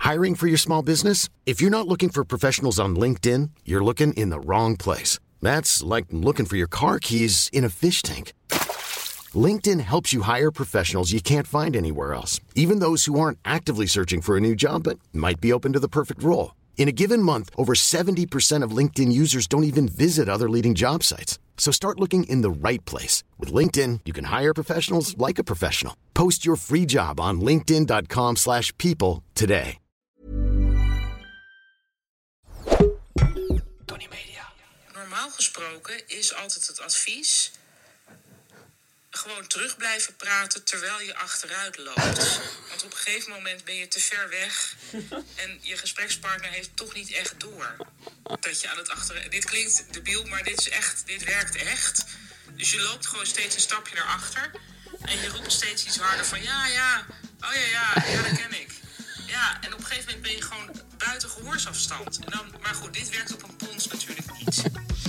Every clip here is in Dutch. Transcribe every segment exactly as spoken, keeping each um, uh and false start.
Hiring for your small business? If you're not looking for professionals on LinkedIn, you're looking in the wrong place. That's like looking for your car keys in a fish tank. LinkedIn helps you hire professionals you can't find anywhere else, even those who aren't actively searching for a new job but might be open to the perfect role. In a given month, over seventy percent of LinkedIn users don't even visit other leading job sites. So start looking in the right place. With LinkedIn, you can hire professionals like a professional. Post your free job on linkedin.com slash people today. Tony Media. Normaal gesproken is altijd het advies... gewoon terug blijven praten terwijl je achteruit loopt. Want op een gegeven moment ben je te ver weg... en je gesprekspartner heeft toch niet echt door... dat je aan het achteren... Dit klinkt debiel, maar dit is echt, dit werkt echt. Dus je loopt gewoon steeds een stapje naar achter... en je roept steeds iets harder van... ja, ja, oh ja, ja, ja, dat ken ik. Ja, en op een gegeven moment ben je gewoon buiten gehoorsafstand. En dan, maar goed, dit werkt op een pons natuurlijk niet...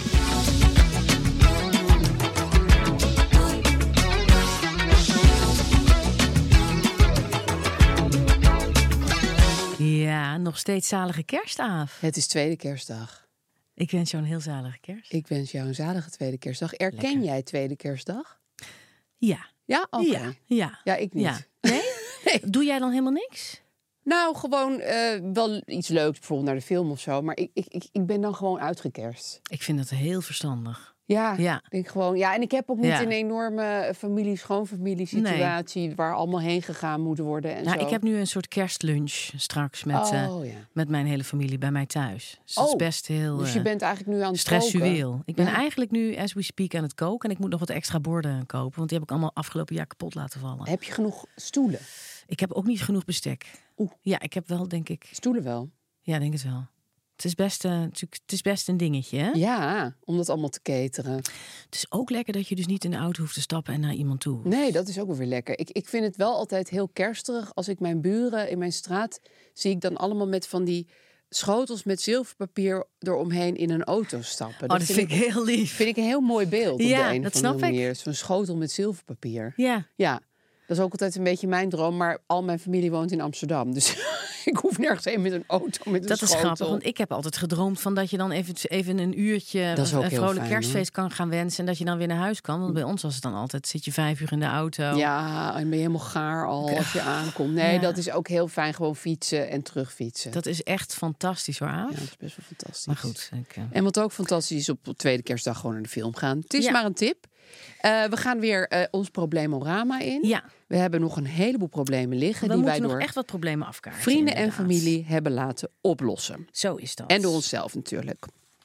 Ja, nog steeds zalige kerstaaf. Het is tweede kerstdag. Ik wens jou een heel zalige kerst. Ik wens jou een zalige tweede kerstdag. Erken Lekker. jij tweede kerstdag? Ja. Ja? Oké. Ja. Ja. Ja, ik niet. Ja. Nee? Nee. Doe jij dan helemaal niks? Nou, gewoon uh, wel iets leuks, bijvoorbeeld naar de film of zo. Maar ik, ik, ik, ik ben dan gewoon uitgekerst. Ik vind dat heel verstandig. Ja, Ja. Ik denk gewoon. Ja, en ik heb ook niet Ja. een enorme familie, schoonfamilie situatie nee. waar allemaal heen gegaan moet worden en nou, zo. ik heb nu een soort kerstlunch straks met, uh, oh, ja. met mijn hele familie bij mij thuis. Dus dat oh, is best heel Dus je bent eigenlijk nu aan het stressueel. koken. Ik ben ja. eigenlijk nu, as we speak, aan het koken. En ik moet nog wat extra borden kopen. Want die heb ik allemaal afgelopen jaar kapot laten vallen. Heb je genoeg stoelen? Ik heb ook niet genoeg bestek. Oeh. Ja, ik heb wel, denk ik... Stoelen wel? Ja, denk het wel. Het is best, uh, natuurlijk, het is best een dingetje, hè? Ja, om dat allemaal te cateren. Het is ook lekker dat je dus niet in de auto hoeft te stappen en naar iemand toe. Nee, dat is ook wel weer lekker. Ik, ik vind het wel altijd heel kersterig als ik mijn buren in mijn straat zie ik dan allemaal met van die schotels met zilverpapier eromheen in een auto stappen. Oh, dat, dat vind ik heel lief. Vind ik een heel mooi beeld. Ja, op de een dat of snap andere ik. manier. Zo'n schotel met zilverpapier. Ja. Ja. Dat is ook altijd een beetje mijn droom, maar al mijn familie woont in Amsterdam. Dus ik hoef nergens heen met een auto, met een Dat schotel. is grappig, want ik heb altijd gedroomd van dat je dan even, even een uurtje Dat is ook een heel vrolijk fijn, kerstfeest hoor. kan gaan wensen en dat je dan weer naar huis kan. Want bij ons was het dan altijd, zit je vijf uur in de auto. Ja, en ben je helemaal gaar al als je aankomt. Nee, Ja. dat is ook heel fijn, gewoon fietsen en terugfietsen. Dat is echt fantastisch hoor, Aaf. Ja, dat is best wel fantastisch. Maar goed. Ik, uh... En wat ook fantastisch is, op tweede kerstdag gewoon naar de film gaan. Het is Ja. maar een tip. Uh, we gaan weer uh, ons probleemorama in. Ja. We hebben nog een heleboel problemen liggen We die wij moeten door nog echt wat problemen afkaarten. vrienden inderdaad. en familie hebben laten oplossen. Zo is dat. En door onszelf natuurlijk.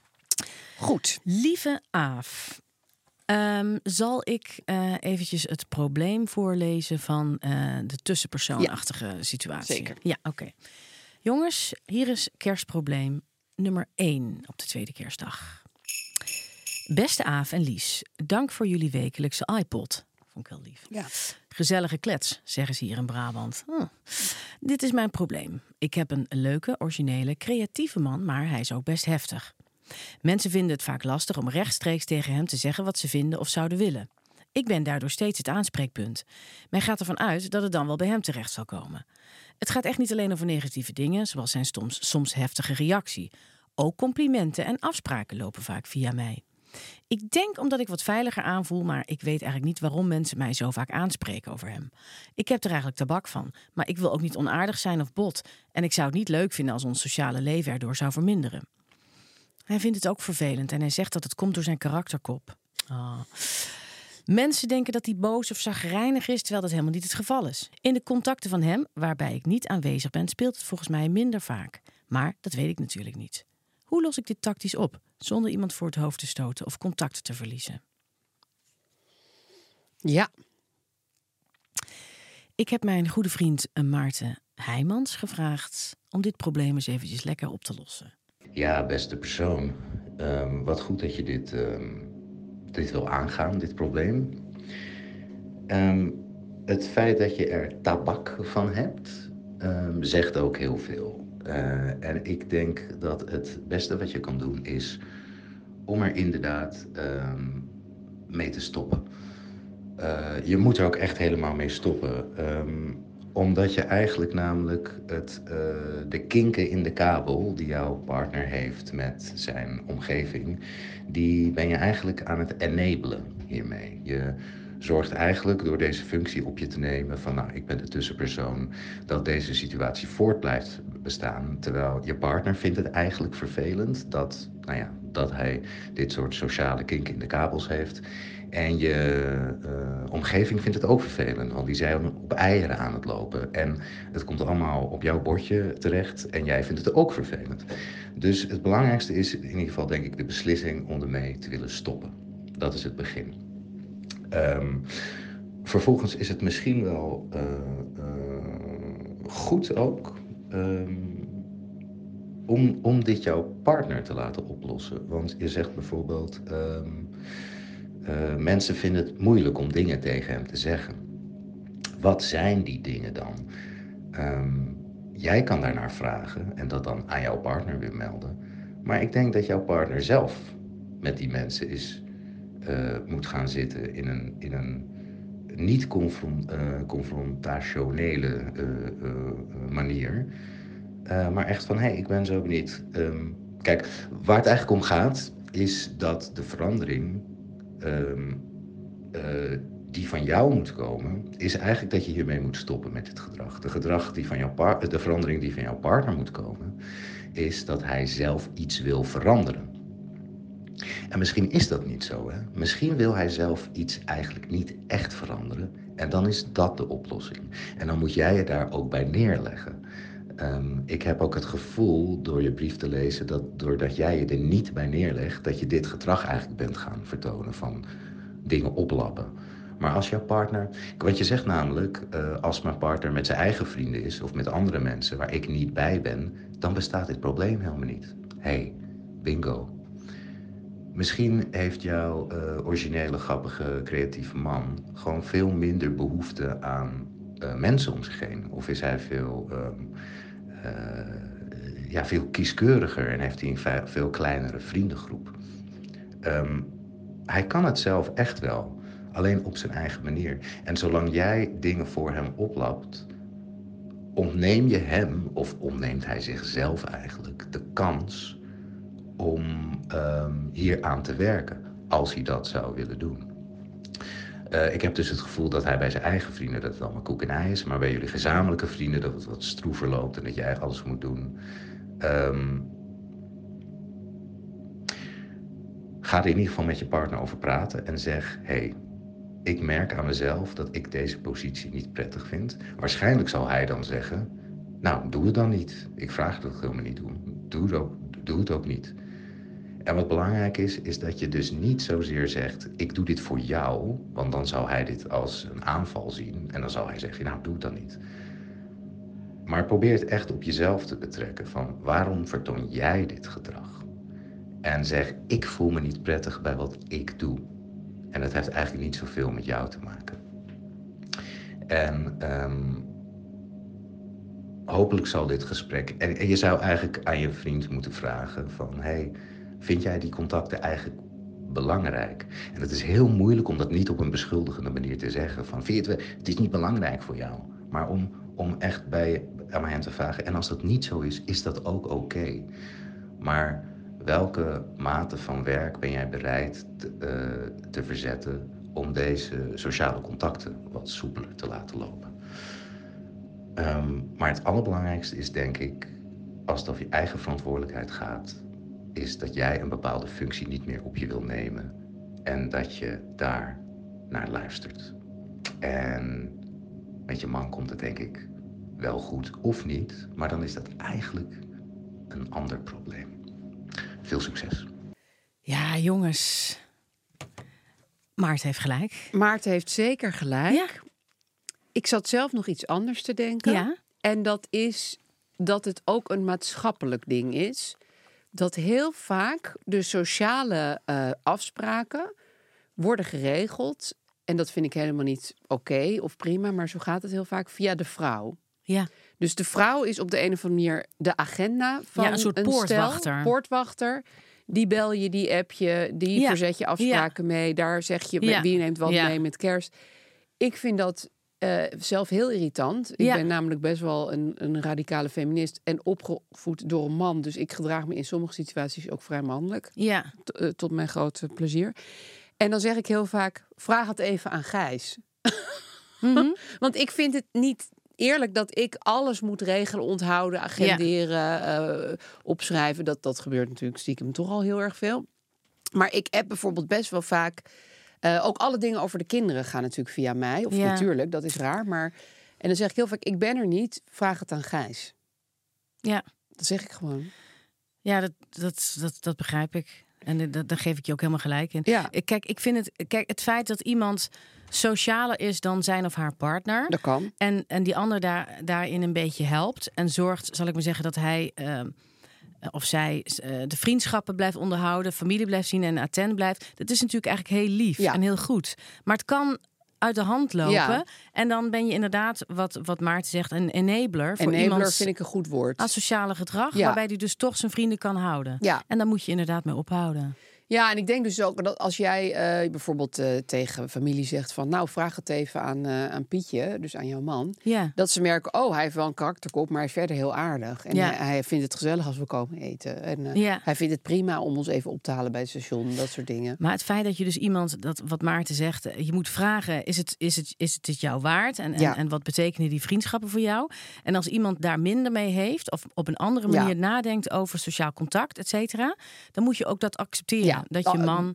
Goed. Lieve Aaf, um, zal ik uh, eventjes het probleem voorlezen van uh, de tussenpersoonachtige ja. situatie? Zeker. Ja, oké. Okay. Jongens, hier is kerstprobleem nummer één op de tweede kerstdag. Beste Aaf en Lies, dank voor jullie wekelijkse iPod. Vond ik heel lief. Ja. Gezellige klets, zeggen ze hier in Brabant. Hm. Dit is mijn probleem. Ik heb een leuke, originele, creatieve man, maar hij is ook best heftig. Mensen vinden het vaak lastig om rechtstreeks tegen hem te zeggen wat ze vinden of zouden willen. Ik ben daardoor steeds het aanspreekpunt. Men gaat ervan uit dat het dan wel bij hem terecht zal komen. Het gaat echt niet alleen over negatieve dingen, zoals zijn soms, soms heftige reactie. Ook complimenten en afspraken lopen vaak via mij. Ik denk omdat ik wat veiliger aanvoel, maar ik weet eigenlijk niet waarom mensen mij zo vaak aanspreken over hem. Ik heb er eigenlijk tabak van, maar ik wil ook niet onaardig zijn of bot. En ik zou het niet leuk vinden als ons sociale leven erdoor zou verminderen. Hij vindt het ook vervelend en hij zegt dat het komt door zijn karakterkop. Oh. Mensen denken dat hij boos of chagrijnig is, terwijl dat helemaal niet het geval is. In de contacten van hem, waarbij ik niet aanwezig ben, speelt het volgens mij minder vaak. Maar dat weet ik natuurlijk niet. Hoe los ik dit tactisch op, zonder iemand voor het hoofd te stoten of contacten te verliezen? Ja. Ik heb mijn goede vriend Maarten Heijmans gevraagd om dit probleem eens eventjes lekker op te lossen. Ja, beste persoon. Um, wat goed dat je dit, um, dit wil aangaan, dit probleem. Um, het feit dat je er tabak van hebt, um, zegt ook heel veel. Uh, en ik denk dat het beste wat je kan doen is om er inderdaad um, mee te stoppen. Uh, je moet er ook echt helemaal mee stoppen. Um, omdat je eigenlijk namelijk het, uh, de kinken in de kabel die jouw partner heeft met zijn omgeving, die ben je eigenlijk aan het enablen hiermee. Je zorgt eigenlijk door deze functie op je te nemen van nou, ik ben de tussenpersoon, dat deze situatie voort blijft bestaan. Terwijl je partner vindt het eigenlijk vervelend dat, nou ja, dat hij dit soort sociale kinken in de kabels heeft. En je uh, omgeving vindt het ook vervelend, want die zijn op eieren aan het lopen. En het komt allemaal op jouw bordje terecht en jij vindt het ook vervelend. Dus het belangrijkste is in ieder geval, denk ik, de beslissing om ermee te willen stoppen. Dat is het begin. Um, vervolgens is het misschien wel uh, uh, goed ook um, om, om dit jouw partner te laten oplossen. Want je zegt bijvoorbeeld, um, uh, mensen vinden het moeilijk om dingen tegen hem te zeggen. Wat zijn die dingen dan? Um, jij kan daarnaar vragen en dat dan aan jouw partner weer melden. Maar ik denk dat jouw partner zelf met die mensen is... Uh, moet gaan zitten in een, in een niet confront, uh, confrontationele uh, uh, manier. Uh, maar echt van, hé, hey, ik ben zo benieuwd. Um, kijk, waar het eigenlijk om gaat, is dat de verandering um, uh, die van jou moet komen, is eigenlijk dat je hiermee moet stoppen met dit gedrag. De, gedrag die van jouw par- de verandering die van jouw partner moet komen, is dat hij zelf iets wil veranderen. En misschien is dat niet zo, hè? Misschien wil hij zelf iets eigenlijk niet echt veranderen. En dan is dat de oplossing. En dan moet jij je daar ook bij neerleggen. Um, ik heb ook het gevoel, door je brief te lezen, dat doordat jij je er niet bij neerlegt, dat je dit gedrag eigenlijk bent gaan vertonen van dingen oplappen. Maar als jouw partner... Wat je zegt namelijk, uh, als mijn partner met zijn eigen vrienden is of met andere mensen waar ik niet bij ben, dan bestaat dit probleem helemaal niet. Hé, hey, bingo. Misschien heeft jouw uh, originele, grappige, creatieve man gewoon veel minder behoefte aan uh, mensen om zich heen. Of is hij veel, um, uh, ja, veel kieskeuriger en heeft hij een veel kleinere vriendengroep. Um, hij kan het zelf echt wel, alleen op zijn eigen manier. En zolang jij dingen voor hem oplapt, ontneem je hem, of ontneemt hij zichzelf eigenlijk, de kans om um, hier aan te werken, als hij dat zou willen doen. Uh, ik heb dus het gevoel dat hij bij zijn eigen vrienden dat het allemaal koek en ei is, maar bij jullie gezamenlijke vrienden dat het wat stroever loopt en dat jij alles moet doen. Um, ga er in ieder geval met je partner over praten en zeg, hé, hey, ik merk aan mezelf dat ik deze positie niet prettig vind. Waarschijnlijk zal hij dan zeggen, nou, doe het dan niet. Ik vraag dat helemaal niet doen. Doe het ook, doe het ook niet. En wat belangrijk is, is dat je dus niet zozeer zegt, ik doe dit voor jou, want dan zou hij dit als een aanval zien en dan zou hij zeggen, nou, doe het dan niet. Maar probeer het echt op jezelf te betrekken van, waarom vertoon jij dit gedrag? En zeg, ik voel me niet prettig bij wat ik doe. En dat heeft eigenlijk niet zoveel met jou te maken. En um, hopelijk zal dit gesprek... En, en je zou eigenlijk aan je vriend moeten vragen van, hey, vind jij die contacten eigenlijk belangrijk? En het is heel moeilijk om dat niet op een beschuldigende manier te zeggen. Van, vind je het, het is niet belangrijk voor jou. Maar om, om echt bij aan hem te vragen. En als dat niet zo is, is dat ook oké. Okay. Maar welke mate van werk ben jij bereid te, uh, te verzetten om deze sociale contacten wat soepeler te laten lopen? Um, maar het allerbelangrijkste is, denk ik, als het over je eigen verantwoordelijkheid gaat, is dat jij een bepaalde functie niet meer op je wil nemen en dat je daar naar luistert. En met je man komt het, denk ik, wel goed of niet, maar dan is dat eigenlijk een ander probleem. Veel succes. Ja, jongens. Maarten heeft gelijk. Maarten heeft zeker gelijk. Ja. Ik zat zelf nog iets anders te denken. Ja. En dat is dat het ook een maatschappelijk ding is. Dat heel vaak de sociale uh, afspraken worden geregeld. En dat vind ik helemaal niet oké okay of prima. Maar zo gaat het heel vaak via de vrouw. Ja. Dus de vrouw is op de een of andere manier de agenda van ja, een soort een poortwachter. Stel, poortwachter. Die bel je, die app je, die ja. verzet je afspraken ja. mee. Daar zeg je, ja. wie neemt wat ja. mee met kerst. Ik vind dat uh, zelf heel irritant. Ik Ja. ben namelijk best wel een, een radicale feminist en opgevoed door een man. Dus ik gedraag me in sommige situaties ook vrij mannelijk. Ja. T- uh, tot mijn grote plezier. En dan zeg ik heel vaak, vraag het even aan Gijs. Mm-hmm. Want ik vind het niet eerlijk dat ik alles moet regelen, onthouden, agenderen, ja. uh, opschrijven. Dat, dat gebeurt natuurlijk stiekem toch al heel erg veel. Maar ik heb bijvoorbeeld best wel vaak... Uh, ook alle dingen over de kinderen gaan natuurlijk via mij. Of ja. natuurlijk, dat is raar. Maar... En dan zeg ik heel vaak, ik ben er niet, vraag het aan Gijs. Ja. Dat zeg ik gewoon. Ja, dat, dat, dat, dat begrijp ik. En dat, daar geef ik je ook helemaal gelijk in. Ja. Kijk, ik vind het, kijk, het feit dat iemand socialer is dan zijn of haar partner. Dat kan. En, en die ander daar, daarin een beetje helpt. En zorgt, zal ik maar zeggen, dat hij uh, of zij uh, de vriendschappen blijft onderhouden. Familie blijft zien en attent blijft. Dat is natuurlijk eigenlijk heel lief Ja. en heel goed. Maar het kan uit de hand lopen. Ja. En dan ben je inderdaad, wat, wat Maarten zegt, een enabler. Voor Enabler iemands vind ik een goed woord. asociale gedrag. Ja. Waarbij die dus toch zijn vrienden kan houden. Ja. En daar moet je inderdaad mee ophouden. Ja, en ik denk dus ook dat als jij uh, bijvoorbeeld uh, tegen familie zegt van... nou, vraag het even aan, uh, aan Pietje, dus aan jouw man... Ja. dat ze merken, oh, hij heeft wel een karakterkop... maar hij is verder heel aardig. En Ja. hij, hij vindt het gezellig als we komen eten. En uh, Ja. hij vindt het prima om ons even op te halen bij het station. Dat soort dingen. Maar het feit dat je dus iemand, dat wat Maarten zegt... je moet vragen, is het, is het, is het, het jou waard? En, en, Ja. en wat betekenen die vriendschappen voor jou? En als iemand daar minder mee heeft... of op een andere manier Ja. nadenkt over sociaal contact, et cetera... dan moet je ook dat accepteren. Ja. Dat je man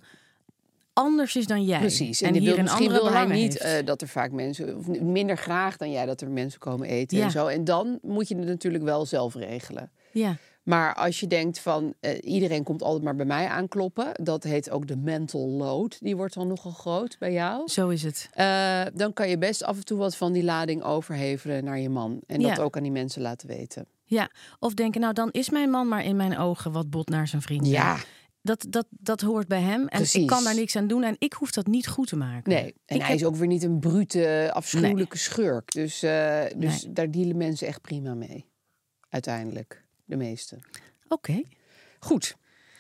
anders is dan jij. Precies. En, En die hier wil, een misschien andere wil hij belangen niet heeft. uh, dat er vaak mensen... of minder graag dan jij dat er mensen komen eten Ja. en zo. En dan moet je het natuurlijk wel zelf regelen. Ja. Maar als je denkt van uh, iedereen komt altijd maar bij mij aankloppen... dat heet ook de mental load. Die wordt dan nogal groot bij jou. Zo is het. Uh, dan kan je best af en toe wat van die lading overhevelen naar je man. En dat Ja. ook aan die mensen laten weten. Ja. Of denken, nou dan is mijn man maar in mijn ogen wat bot naar zijn vrienden. Ja. Dat, dat, dat hoort bij hem. En Precies. ik kan daar niks aan doen. En ik hoef dat niet goed te maken. Nee, en Ik hij heb- is ook weer niet een brute, afschuwelijke schurk. Dus, uh, dus Nee. daar dealen mensen echt prima mee. Uiteindelijk, de meeste. Oké. Goed,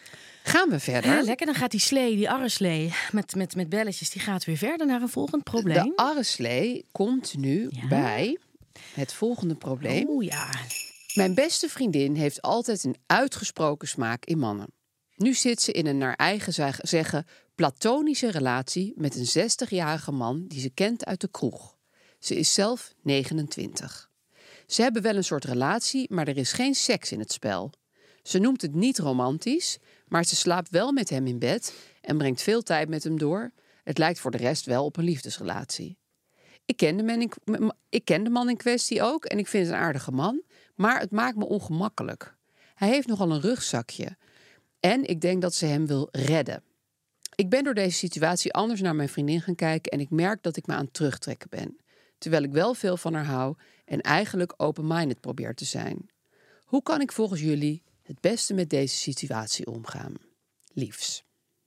gaan we verder. Ja, lekker, dan gaat die slee, die arreslee met, met, met belletjes... die gaat weer verder naar een volgend probleem. De arreslee komt nu Ja. bij het volgende probleem. Oeh, ja. Mijn beste vriendin heeft altijd een uitgesproken smaak in mannen. Nu zit ze in een naar eigen zeg- zeggen platonische relatie met een zestigjarige man die ze kent uit de kroeg. Ze is zelf negenentwintig. Ze hebben wel een soort relatie, maar er is geen seks in het spel. Ze noemt het niet romantisch, maar ze slaapt wel met hem in bed en brengt veel tijd met hem door. Het lijkt voor de rest wel op een liefdesrelatie. Ik ken de man in, m- ik ken de man in kwestie ook en ik vind het een aardige man, maar het maakt me ongemakkelijk. Hij heeft nogal een rugzakje en ik denk dat ze hem wil redden. Ik ben door deze situatie anders naar mijn vriendin gaan kijken en ik merk dat ik me aan het terugtrekken ben. Terwijl ik wel veel van haar hou en eigenlijk open-minded probeer te zijn. Hoe kan ik volgens jullie het beste met deze situatie omgaan? Liefs.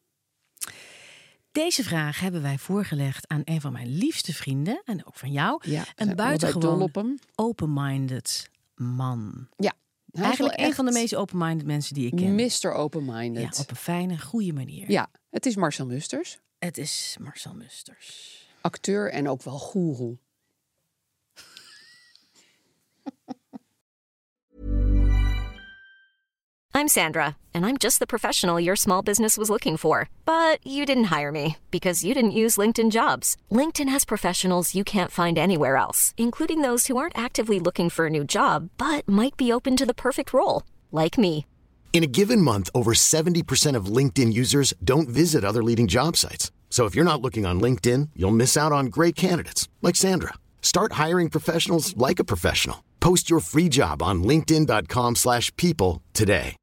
Deze vraag hebben wij voorgelegd aan een van mijn liefste vrienden... en ook van jou. Ja, een zijn we buitengewoon allebei dol op hem. open-minded man. Ja, hij is Eigenlijk wel een van de echt meest open-minded mensen die ik ken. mister Open-minded. Ja, op een fijne, goede manier. Ja, het is Marcel Musters. Het is Marcel Musters. Acteur en ook wel goeroe. I'm Sandra, and I'm just the professional your small business was looking for. But you didn't hire me because you didn't use LinkedIn Jobs. LinkedIn has professionals you can't find anywhere else, including those who aren't actively looking for a new job, but might be open to the perfect role, like me. In a given month, over seventy percent of LinkedIn users don't visit other leading job sites. So if you're not looking on LinkedIn, you'll miss out on great candidates like Sandra. Start hiring professionals like a professional. Post your free job on linkedin.com slash people today.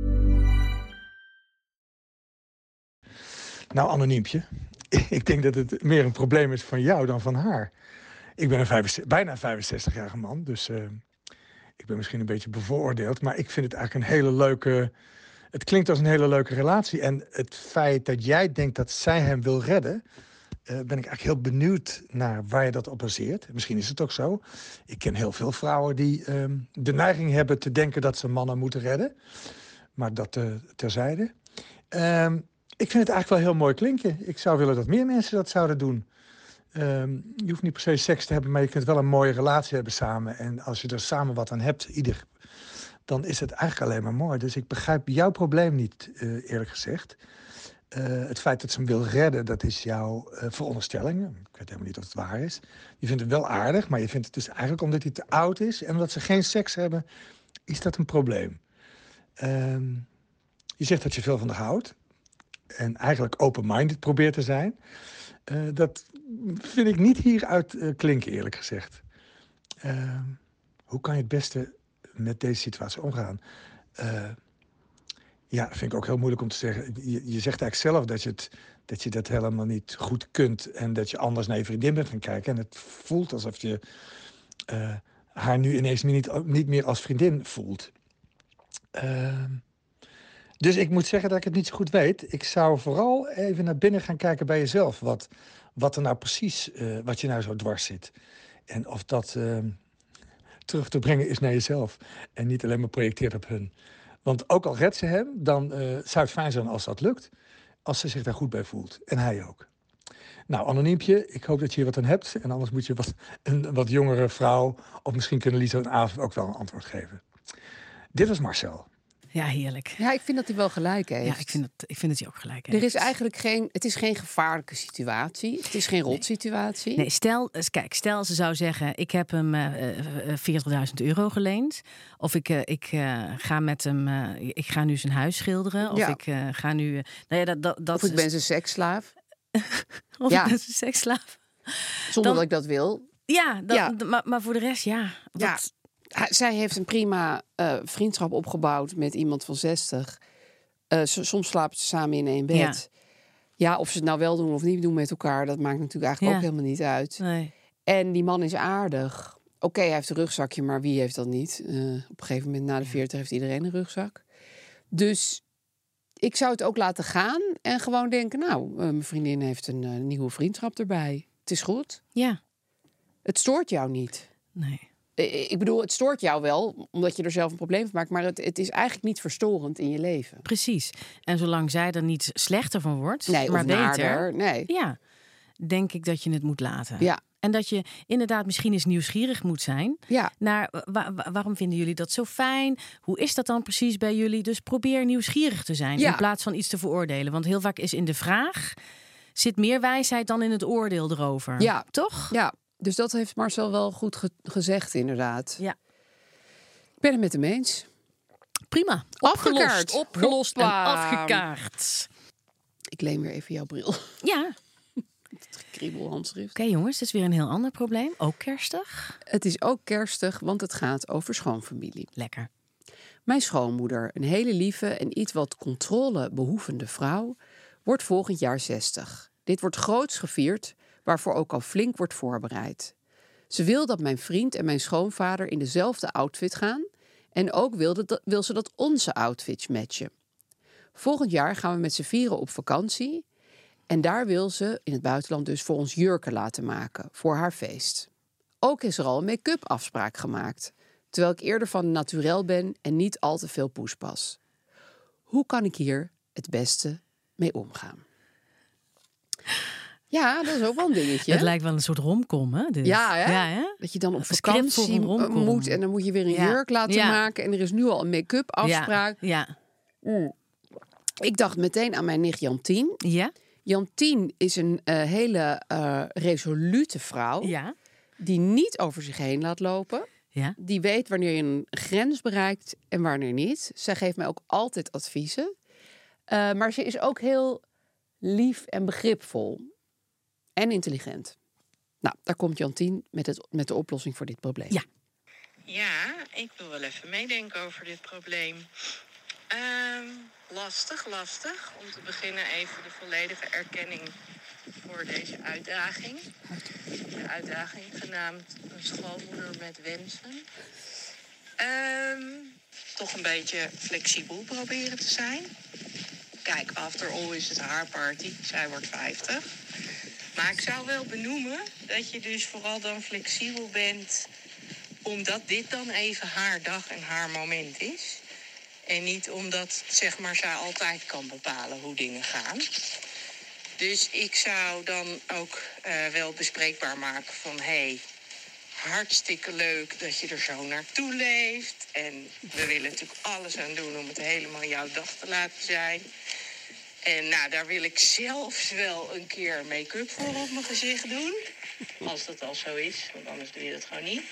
Nou, anoniempje. Ik denk dat het meer een probleem is van jou dan van haar. Ik ben een vijfenzestig, bijna vijfenzestigjarige man, dus uh, ik ben misschien een beetje bevooroordeeld. Maar ik vind het eigenlijk een hele leuke... Het klinkt als een hele leuke relatie. En het feit dat jij denkt dat zij hem wil redden... Uh, ben ik eigenlijk heel benieuwd naar waar je dat op baseert. Misschien is het ook zo. Ik ken heel veel vrouwen die uh, de neiging hebben te denken dat ze mannen moeten redden. Maar dat uh, terzijde. Uh, ik vind het eigenlijk wel heel mooi klinken. Ik zou willen dat meer mensen dat zouden doen. Um, je hoeft niet per se seks te hebben, maar je kunt wel een mooie relatie hebben samen. En als je er samen wat aan hebt, ieder, dan is het eigenlijk alleen maar mooi. Dus ik begrijp jouw probleem niet, uh, eerlijk gezegd. Uh, het feit dat ze hem wil redden, dat is jouw uh, veronderstelling. Ik weet helemaal niet of het waar is. Je vindt hem wel aardig, maar je vindt het dus eigenlijk omdat hij te oud is... en omdat ze geen seks hebben, is dat een probleem. Um, je zegt dat je veel van haar houdt. En eigenlijk open-minded probeert te zijn. Uh, dat vind ik niet hieruit uh, klinken, eerlijk gezegd. Uh, hoe kan je het beste met deze situatie omgaan? Uh, ja, dat vind ik ook heel moeilijk om te zeggen. Je, je zegt eigenlijk zelf dat je, het, dat je dat helemaal niet goed kunt... en dat je anders naar je vriendin bent gaan kijken. En het voelt alsof je uh, haar nu ineens niet, niet meer als vriendin voelt. Uh, dus ik moet zeggen dat ik het niet zo goed weet. Ik zou vooral even naar binnen gaan kijken bij jezelf. Wat, wat er nou precies, uh, wat je nou zo dwars zit. En of dat uh, terug te brengen is naar jezelf. En niet alleen maar projecteert op hun. Want ook al redt ze hem, dan uh, zou het fijn zijn als dat lukt. Als ze zich daar goed bij voelt. En hij ook. Nou, anoniempje, ik hoop dat je hier wat aan hebt. En anders moet je wat, een wat jongere vrouw... of misschien kunnen Lisa en Aaf ook wel een antwoord geven. Dit was Marcel. Ja, heerlijk. Ja, ik vind dat hij wel gelijk heeft. Ja, ik vind, het, ik vind dat hij ook gelijk heeft. Er is eigenlijk geen, het is geen gevaarlijke situatie. Het is geen rotsituatie. Nee, nee stel, kijk, stel ze zou zeggen... ik heb hem uh, veertigduizend euro geleend. Of ik, uh, ik uh, ga met hem... Uh, ik ga nu zijn huis schilderen. Of ja. ik uh, ga nu... Uh, nou ja, dat, dat, dat of ik is... ben zijn seksslaaf. of ja. ik ben zijn seksslaaf. Zonder Dan, dat ik dat wil. Ja, dat, ja. Maar, maar voor de rest, ja. Dat, ja. Zij heeft een prima uh, vriendschap opgebouwd met iemand van zestig. Uh, soms slapen ze samen in één bed. Ja. ja, of ze het nou wel doen of niet doen met elkaar... dat maakt natuurlijk eigenlijk ja. ook helemaal niet uit. Nee. En die man is aardig. Oké, okay, hij heeft een rugzakje, maar wie heeft dat niet? Uh, op een gegeven moment na de veertig heeft iedereen een rugzak. Dus ik zou het ook laten gaan en gewoon denken... nou, uh, mijn vriendin heeft een uh, nieuwe vriendschap erbij. Het is goed. Ja. Het stoort jou niet. Nee. Ik bedoel, het stoort jou wel, omdat je er zelf een probleem van maakt... maar het, het is eigenlijk niet verstorend in je leven. Precies. En zolang zij er niet slechter van wordt, nee, maar beter... naarder, nee. Ja, denk ik dat je het moet laten. Ja. En dat je inderdaad misschien eens nieuwsgierig moet zijn... Ja. naar wa- wa- waarom vinden jullie dat zo fijn? Hoe is dat dan precies bij jullie? Dus probeer nieuwsgierig te zijn ja. in plaats van iets te veroordelen. Want heel vaak is in de vraag... zit meer wijsheid dan in het oordeel erover. Ja. Toch? Ja. Dus dat heeft Marcel wel goed ge- gezegd, inderdaad. Ja. Ik ben het met hem eens. Prima. Afgekaart. Opgelost, opgelost en afgekaart. Ik leen weer even jouw bril. Ja. Het kriebelhandschrift. Oké, okay, jongens, dat is weer een heel ander probleem. Ook kerstig. Het is ook kerstig, want het gaat over schoonfamilie. Lekker. Mijn schoonmoeder, een hele lieve en iets wat controlebehoevende vrouw... wordt volgend jaar zestig. Dit wordt groots gevierd... waarvoor ook al flink wordt voorbereid. Ze wil dat mijn vriend en mijn schoonvader in dezelfde outfit gaan... en ook wil, dat, wil ze dat onze outfits matchen. Volgend jaar gaan we met z'n vieren op vakantie... en daar wil ze in het buitenland dus voor ons jurken laten maken... voor haar feest. Ook is er al een make-up afspraak gemaakt... terwijl ik eerder van naturel ben en niet al te veel poespas. Hoe kan ik hier het beste mee omgaan? Ja, dat is ook wel een dingetje. Het lijkt wel een soort romcom, hè? Dus. Ja, hè? Ja, hè? Dat je dan op vakantie moet en dan moet je weer een ja. jurk laten ja. maken. En er is nu al een make-up afspraak. Ja. ja. Mm. Ik dacht meteen aan mijn nicht Jantien. Ja. Jantien is een uh, hele uh, resolute vrouw. Ja. Die niet over zich heen laat lopen. Ja. Die weet wanneer je een grens bereikt en wanneer niet. Zij geeft mij ook altijd adviezen. Uh, maar ze is ook heel lief en begripvol. En intelligent. Nou, daar komt Jantien met, het, met de oplossing voor dit probleem. Ja. Ja, ik wil wel even meedenken over dit probleem. Uh, lastig, lastig. Om te beginnen even de volledige erkenning voor deze uitdaging. De uitdaging genaamd een schoonmoeder met wensen. Uh, toch een beetje flexibel proberen te zijn. Kijk, after all is het haar party. Zij wordt vijftig. Maar ik zou wel benoemen dat je dus vooral dan flexibel bent... omdat dit dan even haar dag en haar moment is. En niet omdat, zeg maar, zij altijd kan bepalen hoe dingen gaan. Dus ik zou dan ook uh, wel bespreekbaar maken van... hey, hartstikke leuk dat je er zo naartoe leeft. En we willen natuurlijk alles aan doen om het helemaal jouw dag te laten zijn. En nou, daar wil ik zelfs wel een keer make-up voor op mijn gezicht doen. Als dat al zo is, want anders doe je dat gewoon niet.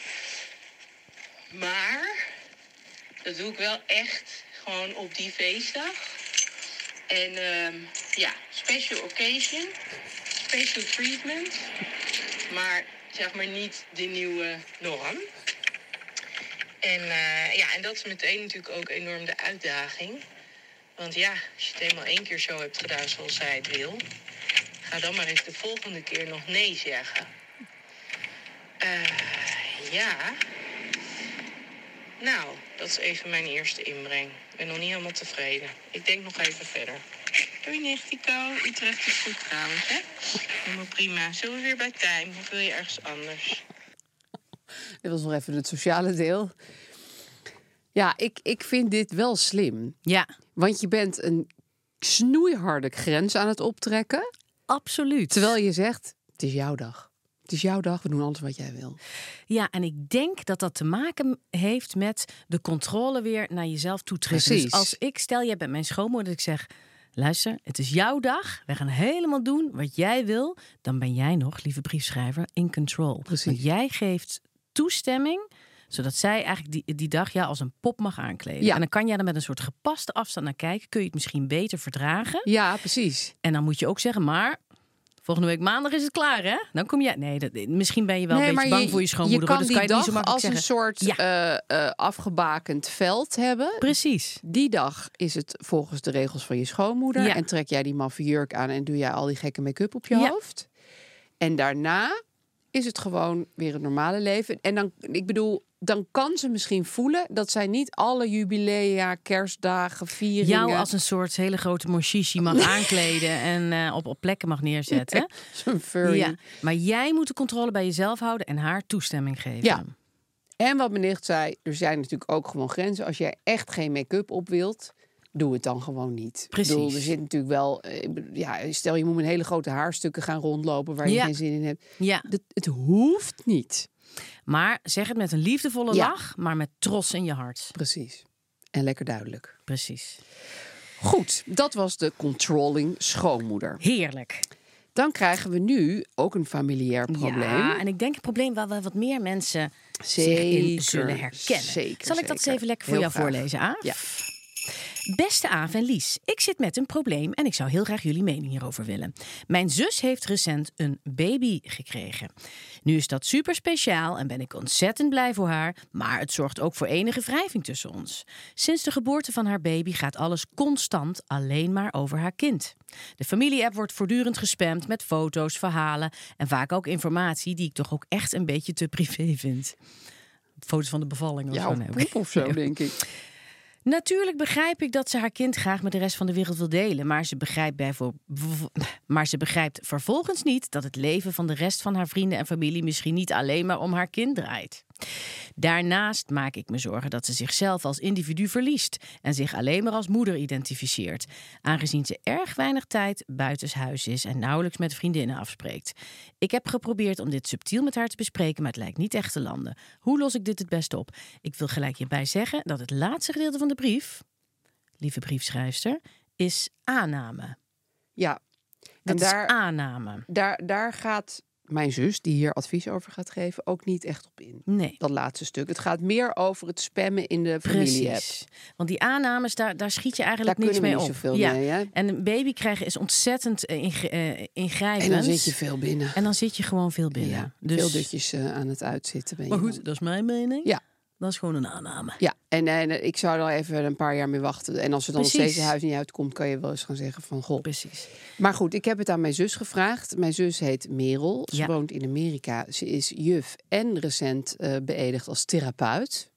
Maar dat doe ik wel echt gewoon op die feestdag. En uh, ja, special occasion, special treatment. Maar zeg maar niet de nieuwe norm. En uh, ja, en dat is meteen natuurlijk ook enorm de uitdaging. Want ja, als je het eenmaal één keer zo hebt gedaan zoals zij het wil... ga dan maar eens de volgende keer nog nee zeggen. Uh, ja... Nou, dat is even mijn eerste inbreng. Ik ben nog niet helemaal tevreden. Ik denk nog even verder. Doei, Nichtico. Utrecht is goed trouwens, hè? Helemaal prima. Zullen we weer bij Tijm? Of wil je ergens anders? Dit was nog even het sociale deel. Ja, ik, ik vind dit wel slim. Ja. Want je bent een snoeiharde grens aan het optrekken. Absoluut. Terwijl je zegt, het is jouw dag. Het is jouw dag, we doen alles wat jij wil. Ja, en ik denk dat dat te maken heeft met de controle weer naar jezelf toetrekken. Precies. Dus als ik, stel jij bent mijn schoonmoeder, ik zeg... luister, het is jouw dag, we gaan helemaal doen wat jij wil... dan ben jij nog, lieve briefschrijver, in control. Precies. Want jij geeft toestemming... zodat zij eigenlijk die, die dag ja, als een pop mag aankleden. Ja. En dan kan jij er met een soort gepaste afstand naar kijken. Kun je het misschien beter verdragen. Ja, precies. En dan moet je ook zeggen, maar... volgende week maandag is het klaar, hè? Dan kom jij... Nee, dat, misschien ben je wel Nee, een beetje maar bang voor je schoonmoeder. Je hoor. kan Dat die kan je dag niet zo als makkelijk een zeggen. soort Ja. uh, uh, afgebakend veld hebben. Precies. Die dag is het volgens de regels van je schoonmoeder. Ja. En trek jij die maffe jurk aan en doe jij al die gekke make-up op je Ja. hoofd. En daarna is het gewoon weer het normale leven. En dan, ik bedoel, dan kan ze misschien voelen dat zij niet alle jubilea, kerstdagen, vieringen... Jou als een soort hele grote moshishi mag aankleden en uh, op, op plekken mag neerzetten. Zo'n furry. Ja. Maar jij moet de controle bij jezelf houden en haar toestemming geven. Ja. En wat mijn nicht zei, er zijn natuurlijk ook gewoon grenzen. Als jij echt geen make-up op wilt, doe het dan gewoon niet. Precies. Ik bedoel, er zit natuurlijk wel... Ja, stel je moet met hele grote haarstukken gaan rondlopen waar je Ja. geen zin in hebt. Ja. Het, het hoeft niet. Maar zeg het met een liefdevolle Ja. lach, maar met trots in je hart. Precies. En lekker duidelijk. Precies. Goed, dat was de controlling schoonmoeder. Heerlijk. Dan krijgen we nu ook een familiair probleem. Ja, en ik denk een probleem waar wel wat meer mensen zich in Zeker, zullen herkennen. zeker, Zal ik dat eens zeker. even lekker voor Heel jou graag. voorlezen, Aaf? Ja. Beste Aaf en Lies, ik zit met een probleem en ik zou heel graag jullie mening hierover willen. Mijn zus heeft recent een baby gekregen. Nu is dat super speciaal en ben ik ontzettend blij voor haar, maar het zorgt ook voor enige wrijving tussen ons. Sinds de geboorte van haar baby gaat alles constant alleen maar over haar kind. De familie-app wordt voortdurend gespamd met foto's, verhalen en vaak ook informatie die ik toch ook echt een beetje te privé vind. Foto's van de bevalling of Ja, zo. of Nee, poep of zo, denk ik. Natuurlijk begrijp ik dat ze haar kind graag met de rest van de wereld wil delen. Maar ze begrijpt, bijvoor... maar ze begrijpt vervolgens niet dat het leven van de rest van haar vrienden en familie misschien niet alleen maar om haar kind draait. Daarnaast maak ik me zorgen dat ze zichzelf als individu verliest en zich alleen maar als moeder identificeert, aangezien ze erg weinig tijd buitenshuis is en nauwelijks met vriendinnen afspreekt. Ik heb geprobeerd om dit subtiel met haar te bespreken, maar het lijkt niet echt te landen. Hoe los ik dit het beste op? Ik wil gelijk hierbij zeggen dat het laatste gedeelte van de brief, lieve briefschrijfster, is aanname. Ja, Dat en daar, is aanname. daar, daar gaat mijn zus, die hier advies over gaat geven, ook niet echt op in. Nee. Dat laatste stuk. Het gaat meer over het spammen in de familie-app. Precies. Want die aannames, daar, daar schiet je eigenlijk Daar niks kunnen we mee niet op. zoveel ja. mee, hè? En een baby krijgen is ontzettend uh, inge- uh, ingrijpend. En dan zit je veel binnen. En dan zit je gewoon veel binnen. Ja, dus... veel dutjes uh, aan het uitzitten. Ben je Maar goed, dan. dat is mijn mening. Ja. Dat is gewoon een aanname. Ja, en, en ik zou er even een paar jaar mee wachten. En als er dan nog Precies. steeds het huis niet uitkomt, kan je wel eens gaan zeggen van goh. Precies. Maar goed, ik heb het aan mijn zus gevraagd. Mijn zus heet Merel. Ze Ja. woont in Amerika. Ze is juf en recent uh, beëdigd als therapeut.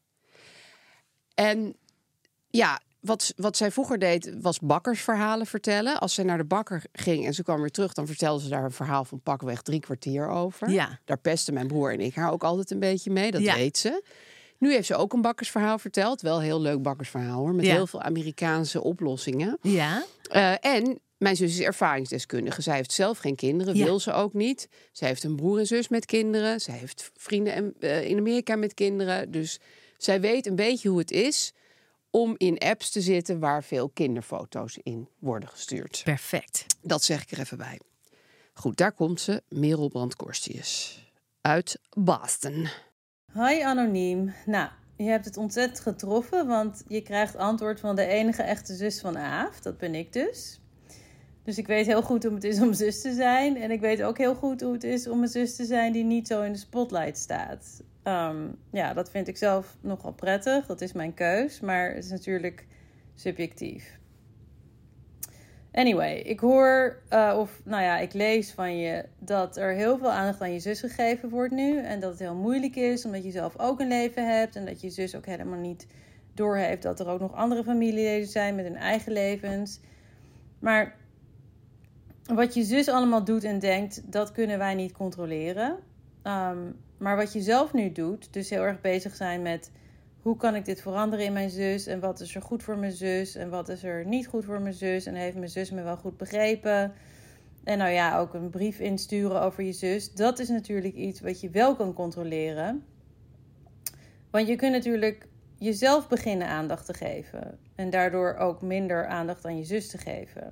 En ja, wat, wat zij vroeger deed, was bakkersverhalen vertellen. Als zij naar de bakker ging en ze kwam weer terug, dan vertelde ze daar een verhaal van pakweg drie kwartier over. Ja. Daar pesten mijn broer en ik haar ook altijd een beetje mee. Dat Ja. weet ze. Nu heeft ze ook een bakkersverhaal verteld. Wel een heel leuk bakkersverhaal hoor. Met Ja. heel veel Amerikaanse oplossingen. Ja. Uh, en Mijn zus is ervaringsdeskundige. Zij heeft zelf geen kinderen, Ja. wil ze ook niet. Zij heeft een broer en zus met kinderen. Zij heeft vrienden en, uh, in Amerika met kinderen. Dus zij weet een beetje hoe het is om in apps te zitten waar veel kinderfoto's in worden gestuurd. Perfect. Dat zeg ik er even bij. Goed, daar komt ze, Merel Brand-Korstius uit Boston. Hoi anoniem. Nou, je hebt het ontzettend getroffen, want je krijgt antwoord van de enige echte zus van Aaf. Dat ben ik dus. Dus ik weet heel goed hoe het is om zus te zijn. En ik weet ook heel goed hoe het is om een zus te zijn die niet zo in de spotlight staat. Um, ja, dat vind ik zelf nogal prettig. Dat is mijn keus, maar het is natuurlijk subjectief. Anyway, ik hoor, uh, of nou ja, ik lees van je dat er heel veel aandacht aan je zus gegeven wordt nu. En dat het heel moeilijk is, omdat je zelf ook een leven hebt. En dat je zus ook helemaal niet doorheeft dat er ook nog andere familieleden zijn met hun eigen levens. Maar wat je zus allemaal doet en denkt, dat kunnen wij niet controleren. Um, maar wat je zelf nu doet, dus heel erg bezig zijn met hoe kan ik dit veranderen in mijn zus? En wat is er goed voor mijn zus? En wat is er niet goed voor mijn zus? En heeft mijn zus me wel goed begrepen? En nou ja, ook een brief insturen over je zus. Dat is natuurlijk iets wat je wel kan controleren. Want je kunt natuurlijk jezelf beginnen aandacht te geven. En daardoor ook minder aandacht aan je zus te geven.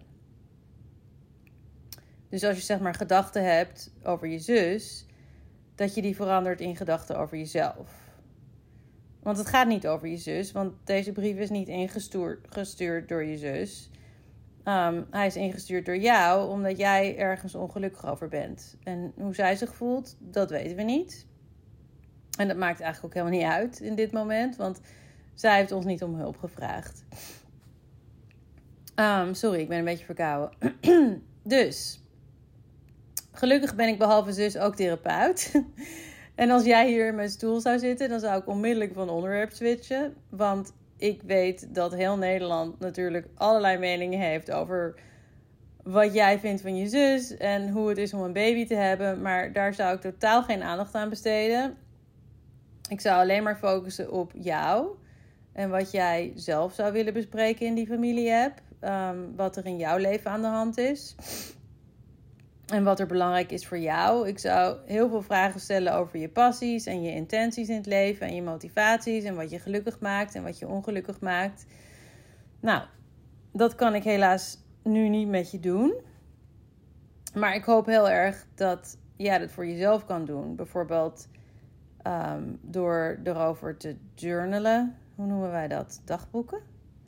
Dus als je zeg maar gedachten hebt over je zus, dat je die verandert in gedachten over jezelf. Want het gaat niet over je zus, want deze brief is niet ingestuurd gestuurd door je zus. Um, hij is ingestuurd door jou, omdat jij ergens ongelukkig over bent. En hoe zij zich voelt, dat weten we niet. En dat maakt eigenlijk ook helemaal niet uit in dit moment, want zij heeft ons niet om hulp gevraagd. Um, sorry, ik ben een beetje verkouden. Dus, gelukkig ben ik behalve zus ook therapeut. En als jij hier in mijn stoel zou zitten, dan zou ik onmiddellijk van onderwerp switchen. Want ik weet dat heel Nederland natuurlijk allerlei meningen heeft over wat jij vindt van je zus en hoe het is om een baby te hebben. Maar daar zou ik totaal geen aandacht aan besteden. Ik zou alleen maar focussen op jou en wat jij zelf zou willen bespreken in die familie-app. Um, wat er in jouw leven aan de hand is. En wat er belangrijk is voor jou. Ik zou heel veel vragen stellen over je passies en je intenties in het leven en je motivaties en wat je gelukkig maakt en wat je ongelukkig maakt. Nou, dat kan ik helaas nu niet met je doen. Maar ik hoop heel erg dat jij dat voor jezelf kan doen. Bijvoorbeeld um, door erover te journalen. Hoe noemen wij dat? Dagboeken?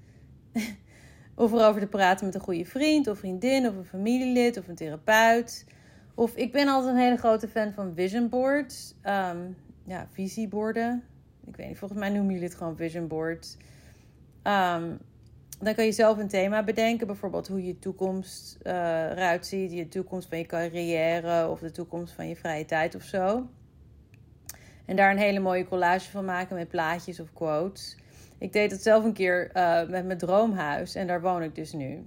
Of erover te praten met een goede vriend of vriendin of een familielid of een therapeut. Of ik ben altijd een hele grote fan van vision boards. Um, ja, visieborden. Ik weet niet, volgens mij noemen jullie het gewoon vision boards. Um, dan kan je zelf een thema bedenken. Bijvoorbeeld hoe je toekomst uh, eruit ziet. Je toekomst van je carrière of de toekomst van je vrije tijd of zo. En daar een hele mooie collage van maken met plaatjes of quotes. Ik deed het zelf een keer uh, met mijn droomhuis. En daar woon ik dus nu.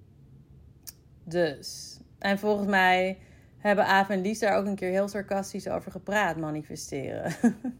Dus. En volgens mij hebben Aaf en Lies daar ook een keer heel sarcastisch over gepraat. Manifesteren.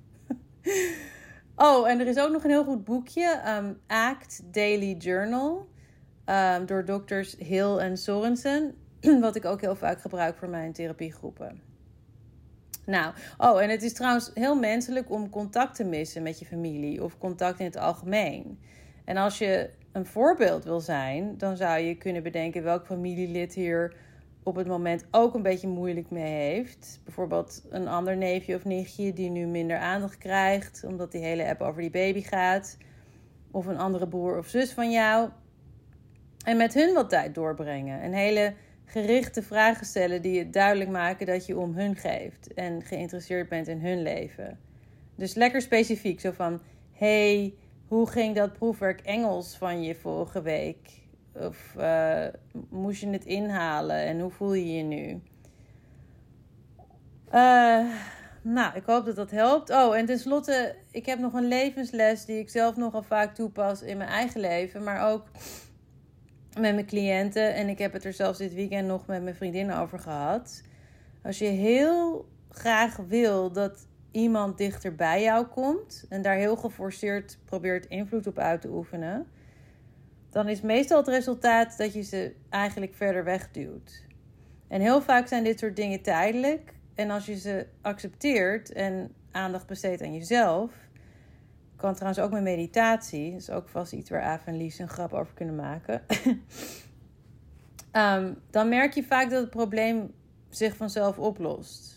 Oh, en er is ook nog een heel goed boekje. Um, Act Daily Journal. Um, door dokters Hill en Sorensen. Wat ik ook heel vaak gebruik voor mijn therapiegroepen. Nou, oh, en het is trouwens heel menselijk om contact te missen met je familie of contact in het algemeen. En als je een voorbeeld wil zijn, dan zou je kunnen bedenken welk familielid hier op het moment ook een beetje moeilijk mee heeft. Bijvoorbeeld een ander neefje of nichtje die nu minder aandacht krijgt, omdat die hele app over die baby gaat. Of een andere broer of zus van jou. En met hun wat tijd doorbrengen. Een hele gerichte vragen stellen die je duidelijk maken dat je om hun geeft. En geïnteresseerd bent in hun leven. Dus lekker specifiek. Zo van, hey, hoe ging dat proefwerk Engels van je vorige week? Of uh, moest je het inhalen? En hoe voel je je nu? Uh, nou, ik hoop dat dat helpt. Oh, en tenslotte, ik heb nog een levensles die ik zelf nogal vaak toepas in mijn eigen leven. Maar ook met mijn cliënten. En ik heb het er zelfs dit weekend nog met mijn vriendinnen over gehad. Als je heel graag wil dat iemand dichter bij jou komt en daar heel geforceerd probeert invloed op uit te oefenen, dan is meestal het resultaat dat je ze eigenlijk verder wegduwt. En heel vaak zijn dit soort dingen tijdelijk. En als je ze accepteert en aandacht besteedt aan jezelf, kan trouwens ook met meditatie, dat is ook vast iets waar Aaf en Lies een grap over kunnen maken, um, dan merk je vaak dat het probleem zich vanzelf oplost.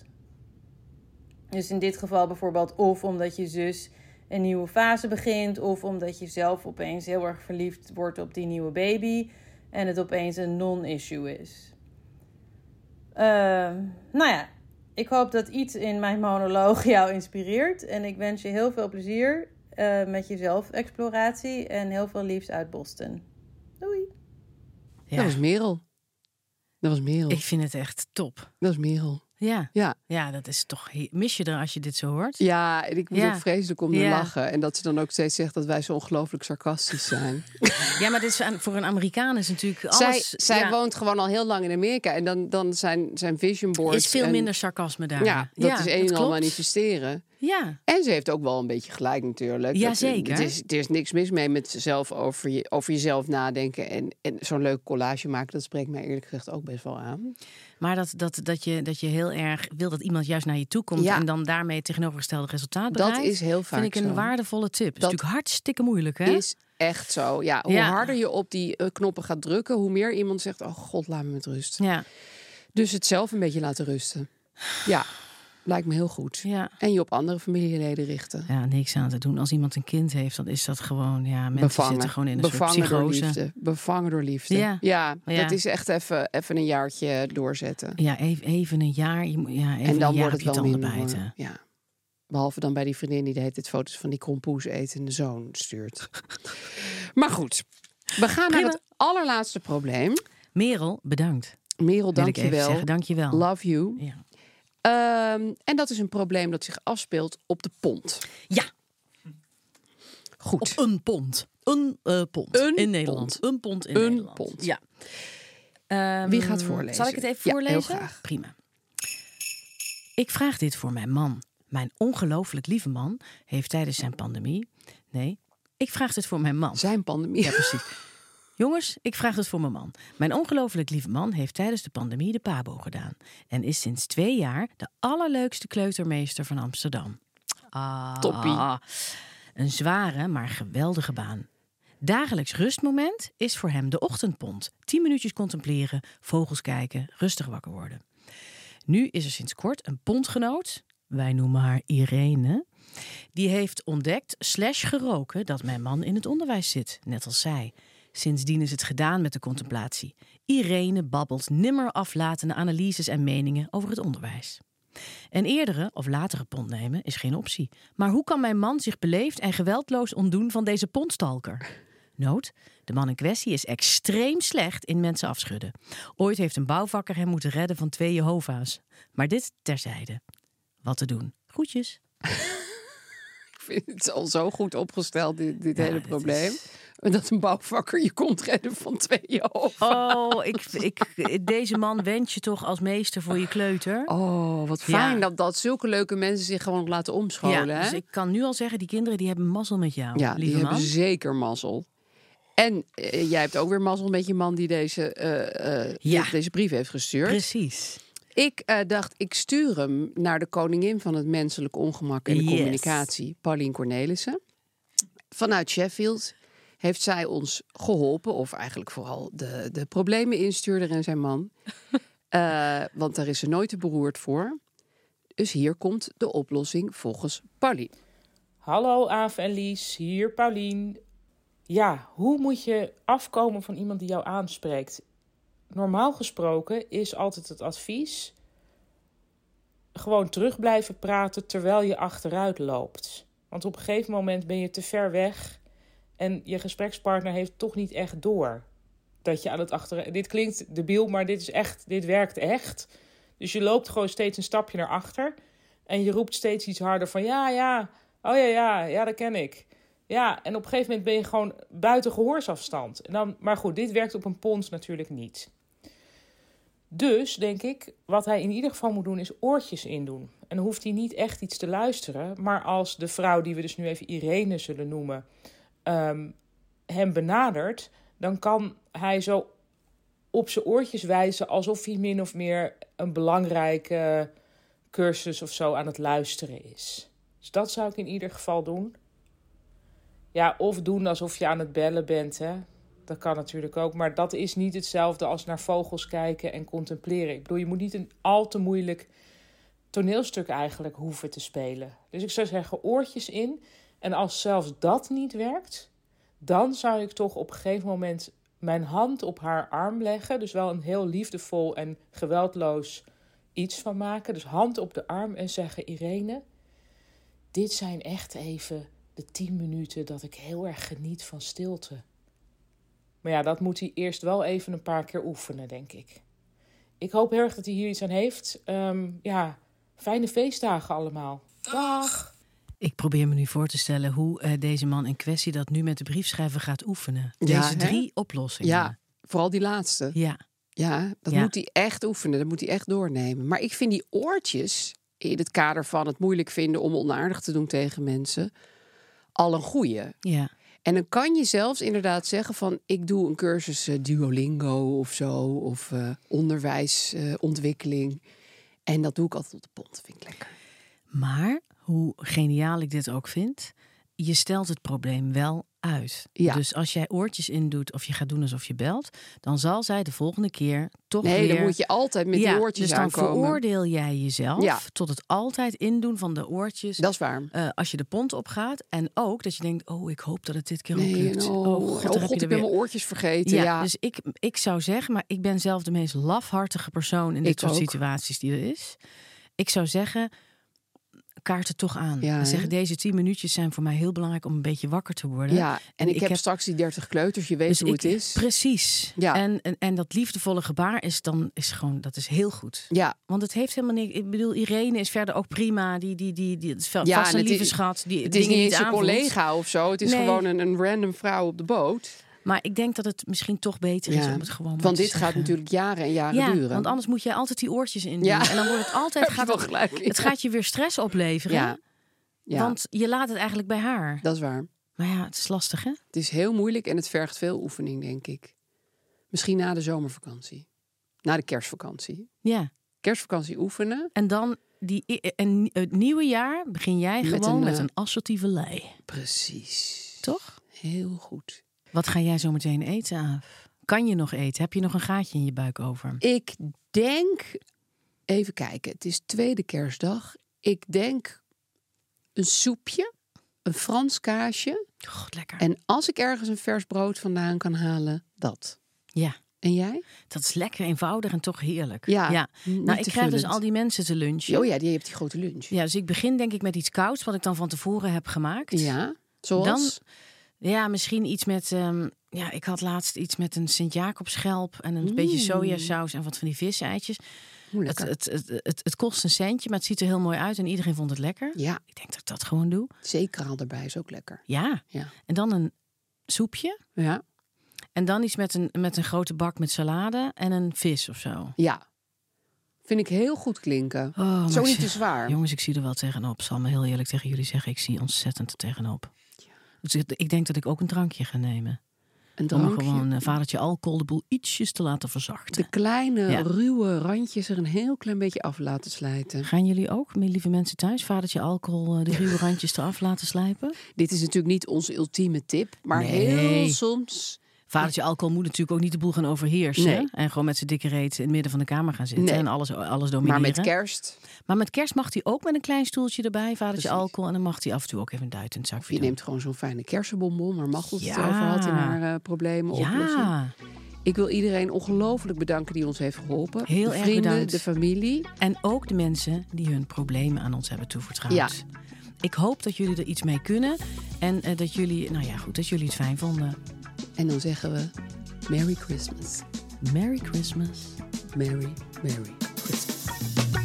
Dus in dit geval bijvoorbeeld of omdat je zus een nieuwe fase begint, of omdat je zelf opeens heel erg verliefd wordt op die nieuwe baby en het opeens een non-issue is. Uh, nou ja, ik hoop dat iets in mijn monoloog jou inspireert en ik wens je heel veel plezier uh, met je zelfexploratie en heel veel liefs uit Boston. Doei! Ja. Dat was Merel. Dat was Merel. Ik vind het echt top. Dat was Merel. Ja. Ja. Ja, dat is toch... Mis je er als je dit zo hoort? Ja, en ik moet ja. ook vreselijk om ja. te lachen. En dat ze dan ook steeds zegt dat wij zo ongelooflijk sarcastisch zijn. Ja, maar dit is voor een Amerikaan is natuurlijk alles... Zij, zij ja. woont gewoon al heel lang in Amerika. En dan, dan zijn, zijn vision boards... is veel en, minder sarcasme daar. Ja, dat ja, is een en al manifesteren. Ja. En ze heeft ook wel een beetje gelijk natuurlijk. Ja, dat, zeker. Er is, er is niks mis mee met zelf over, je, over jezelf nadenken. En, en zo'n leuke collage maken, dat spreekt mij eerlijk gezegd ook best wel aan. Maar dat, dat, dat, je, dat je heel erg wil dat iemand juist naar je toe komt... Ja. en dan daarmee het tegenovergestelde resultaat bereikt. Dat is heel vaak vind ik een zo. waardevolle tip. Dat is natuurlijk hartstikke moeilijk, hè? Is echt zo. Ja, hoe ja. harder je op die uh, knoppen gaat drukken, hoe meer iemand zegt, oh god, laat me met rust. Ja. Dus het zelf een beetje laten rusten. Ja, lijkt me heel goed. Ja. En je op andere familieleden richten. Ja, niks aan te doen. Als iemand een kind heeft, dan is dat gewoon... ja, mensen Bevangen. zitten gewoon in een Bevangen soort door psychose. liefde. Bevangen door liefde. Ja. Ja, Ja. dat is echt even, even een jaartje doorzetten. Ja, even, even een jaar. Je moet- Ja, even En dan een jaar wordt het op je wel tanden minder. bijten. hoor. Ja. Behalve dan bij die vriendin die de hele tijd foto's van die krompoes etende zoon stuurt. Maar goed, we gaan Prima. naar het allerlaatste probleem. Merel, bedankt. Merel, Wil ik dank je even wel. zeggen, dank je wel. Love you. Ja. Um, en dat is een probleem dat zich afspeelt op de pont. Ja. Goed. Op een pond. Een uh, pond Een in Nederland. pond. Een pond in Een Nederland. pond. Ja. Um, Wie gaat voorlezen? Zal ik het even Ja, voorlezen? heel graag. Prima. Ik vraag dit voor mijn man. Mijn ongelooflijk lieve man heeft tijdens zijn pandemie... Nee, ik vraag dit voor mijn man. Zijn pandemie. Ja, precies. Jongens, ik vraag het voor mijn man. Mijn ongelooflijk lieve man heeft tijdens de pandemie de pabo gedaan. En is sinds twee jaar de allerleukste kleutermeester van Amsterdam. Ah, Toppie. Een zware, maar geweldige baan. Dagelijks rustmoment is voor hem de ochtendpont. Tien minuutjes contempleren, vogels kijken, rustig wakker worden. Nu is er sinds kort een pondgenoot, wij noemen haar Irene... die heeft ontdekt slash geroken dat mijn man in het onderwijs zit, net als zij. Sindsdien is het gedaan met de contemplatie. Irene babbelt nimmer aflatende analyses en meningen over het onderwijs. Een eerdere of latere pond nemen is geen optie. Maar hoe kan mijn man zich beleefd en geweldloos ontdoen van deze pondstalker? Noot, de man in kwestie is extreem slecht in mensen afschudden. Ooit heeft een bouwvakker hem moeten redden van twee Jehova's. Maar dit terzijde. Wat te doen? Groetjes. Ik vind het al zo goed opgesteld, dit, dit Ja, hele dit probleem. is- Dat een bouwvakker je komt redden van twee Jehovah. Oh, ik, ik, deze man wens je toch als meester voor je kleuter? Oh, wat fijn Ja. dat, dat zulke leuke mensen zich gewoon laten omscholen. ja, hè? dus ik kan nu al zeggen, die kinderen die hebben mazzel met jou, Ja, die lieve man. hebben zeker mazzel. En eh, jij hebt ook weer mazzel met je man die deze, eh, eh, Ja. deze brief heeft gestuurd. Precies. Ik eh, dacht, ik stuur hem naar de koningin van het menselijk ongemak en de Yes. communicatie, Paulien Cornelissen. Vanuit Sheffield heeft zij ons geholpen, of eigenlijk vooral de, de problemeninstuurder en zijn man. uh, want daar is ze nooit te beroerd voor. Dus hier komt de oplossing volgens Paulien. Hallo Aaf en Lies, hier Paulien. Ja, hoe moet je afkomen van iemand die jou aanspreekt? Normaal gesproken is altijd het advies... gewoon terug blijven praten terwijl je achteruit loopt. Want op een gegeven moment ben je te ver weg... en je gesprekspartner heeft toch niet echt door... dat je aan het achteruit... Dit klinkt debiel, maar dit is echt, dit werkt echt. Dus je loopt gewoon steeds een stapje naar achter... en je roept steeds iets harder van... ja, ja, oh ja, ja, ja, dat ken ik... Ja, en op een gegeven moment ben je gewoon buiten gehoorsafstand. En dan, maar goed, dit werkt op een pons natuurlijk niet. Dus, denk ik, wat hij in ieder geval moet doen is oortjes indoen. En dan hoeft hij niet echt iets te luisteren. Maar als de vrouw, die we dus nu even Irene zullen noemen, um, hem benadert... dan kan hij zo op zijn oortjes wijzen alsof hij min of meer een belangrijke cursus of zo aan het luisteren is. Dus dat zou ik in ieder geval doen. Ja, of doen alsof je aan het bellen bent, hè. Dat kan natuurlijk ook, maar dat is niet hetzelfde als naar vogels kijken en contempleren. Ik bedoel, je moet niet een al te moeilijk toneelstuk eigenlijk hoeven te spelen. Dus ik zou zeggen, oortjes in. En als zelfs dat niet werkt, dan zou ik toch op een gegeven moment mijn hand op haar arm leggen. Dus wel een heel liefdevol en geweldloos iets van maken. Dus hand op de arm en zeggen, Irene, dit zijn echt even de tien minuten dat ik heel erg geniet van stilte. Maar ja, dat moet hij eerst wel even een paar keer oefenen, denk ik. Ik hoop heel erg dat hij hier iets aan heeft. Um, ja, fijne feestdagen allemaal. Dag! Ik probeer me nu voor te stellen hoe uh, deze man in kwestie dat nu met de briefschrijver gaat oefenen. Deze Ja, drie hè? oplossingen. Ja, vooral die laatste. Ja. Ja, dat Ja. moet hij echt oefenen. Dat moet hij echt doornemen. Maar ik vind die oortjes, in het kader van het moeilijk vinden om onaardig te doen tegen mensen, al een goeie. Ja. En dan kan je zelfs inderdaad zeggen van, ik doe een cursus uh, Duolingo of zo, of uh, onderwijsontwikkeling. Uh, en dat doe ik altijd op de pont, vind ik lekker. Maar, hoe geniaal ik dit ook vind, je stelt het probleem wel uit. Ja. Dus als jij oortjes indoet of je gaat doen alsof je belt, dan zal zij de volgende keer toch Nee, weer... dan moet je altijd met ja, die oortjes dus dan aankomen. veroordeel jij jezelf Ja. tot het altijd indoen van de oortjes. Dat is waar. Uh, als je de pont opgaat. En ook dat je denkt, oh, ik hoop dat het dit keer ook Nee, lukt. oh, oh oh god, god, daar heb je ik er ben weer. mijn oortjes vergeten. Ja, Ja, dus ik, ik zou zeggen, maar ik ben zelf de meest lafhartige persoon in dit Ik soort ook. situaties die er is. Ik zou zeggen, kaart het toch aan. Ja, en zeggen, hè? deze tien minuutjes zijn voor mij heel belangrijk om een beetje wakker te worden. ja. En, ik, heb straks die dertig kleuters, je weet dus hoe ik- het is. Precies. Ja. En, en, en dat liefdevolle gebaar is dan is gewoon, dat is heel goed. Ja, Want het heeft helemaal niks. Ik bedoel, Irene is verder ook prima. Die, die, die, die, het is Ja, vast en een het lieve is- schat. Die het is dingen niet eens een aanvoelt. collega of zo. Het is Nee. gewoon een, een random vrouw op de boot. Maar ik denk dat het misschien toch beter is Ja. om het gewoon maar Want te dit gaat zeggen. natuurlijk jaren en jaren Ja, duren. want anders moet je altijd die oortjes in doen. Ja. En dan wordt het altijd... Heb je gaat wel het, gelijk in. het gaat je weer stress opleveren. Ja. Ja, Want je laat het eigenlijk bij haar. dat is waar. Maar ja, het is lastig, hè? Het is heel moeilijk en het vergt veel oefening, denk ik. Misschien na de zomervakantie. Na de kerstvakantie. Ja. Kerstvakantie oefenen. En dan die, en het nieuwe jaar begin jij Met gewoon een, met eh, een assertieve lei. Precies. Toch? Heel goed. Wat ga jij zo meteen eten, Aaf? Kan je nog eten? Heb je nog een gaatje in je buik over? Ik denk... Even kijken. Het is tweede kerstdag. Ik denk een soepje. Een Frans kaasje. God, lekker. En als ik ergens een vers brood vandaan kan halen, dat. Ja, En jij? dat is lekker eenvoudig en toch heerlijk. Ja, ja. niet Nou, ik te krijg dus vullend. al die mensen te lunchen. Oh ja, die hebt die grote lunch. Ja, dus ik begin denk ik met iets kouds wat ik dan van tevoren heb gemaakt. Ja, zoals? Dan, ja, misschien iets met... ehm, ja, ik had laatst iets met een Sint-Jacobsschelp en een beetje sojasaus en wat van die viseitjes. Oeh, Het, lekker. het, het, het, het kost een centje, maar het ziet er heel mooi uit en iedereen vond het lekker. Ja, Ik denk dat ik dat gewoon doe. zeekraal erbij is ook lekker. Ja. Ja. En dan een soepje. Ja. En dan iets met een, met een grote bak met salade en een vis of zo. Ja. Vind ik heel goed klinken. Oh, maar Zo ik niet zie- te zwaar. Jongens, ik zie er wel tegenop. Zal me heel eerlijk tegen jullie zeggen, ik zie ontzettend er tegenop. Dus ik, ik denk dat ik ook een drankje ga nemen. Een Om drankje. gewoon een vadertje alcohol de boel ietsjes te laten verzachten. De kleine, Ja. ruwe randjes er een heel klein beetje af laten slijten. Gaan jullie ook, mijn lieve mensen thuis, vadertje alcohol de ruwe randjes eraf laten slijpen? Dit is natuurlijk niet onze ultieme tip. Maar Nee. heel soms... Vadertje alcohol moet natuurlijk ook niet de boel gaan overheersen. Nee. En gewoon met zijn dikke reet in het midden van de kamer gaan zitten. Nee. En alles, alles domineren. Maar met kerst... Maar met kerst mag hij ook met een klein stoeltje erbij, vadertje Precies. alcohol. En dan mag hij af en toe ook even een duit in het zakje Je doen. neemt gewoon zo'n fijne kersenbonbon. Waar Machteld het Ja. over had in haar uh, problemen oplossen. Ja, Ik wil iedereen ongelooflijk bedanken die ons heeft geholpen. Heel de erg vrienden, bedankt. de familie. en ook de mensen die hun problemen aan ons hebben toevertrouwd. Ja. Ik hoop dat jullie er iets mee kunnen. En uh, dat jullie, nou ja, goed, dat jullie het fijn vonden. En dan zeggen we Merry Christmas. Merry Christmas. Merry, Merry Christmas.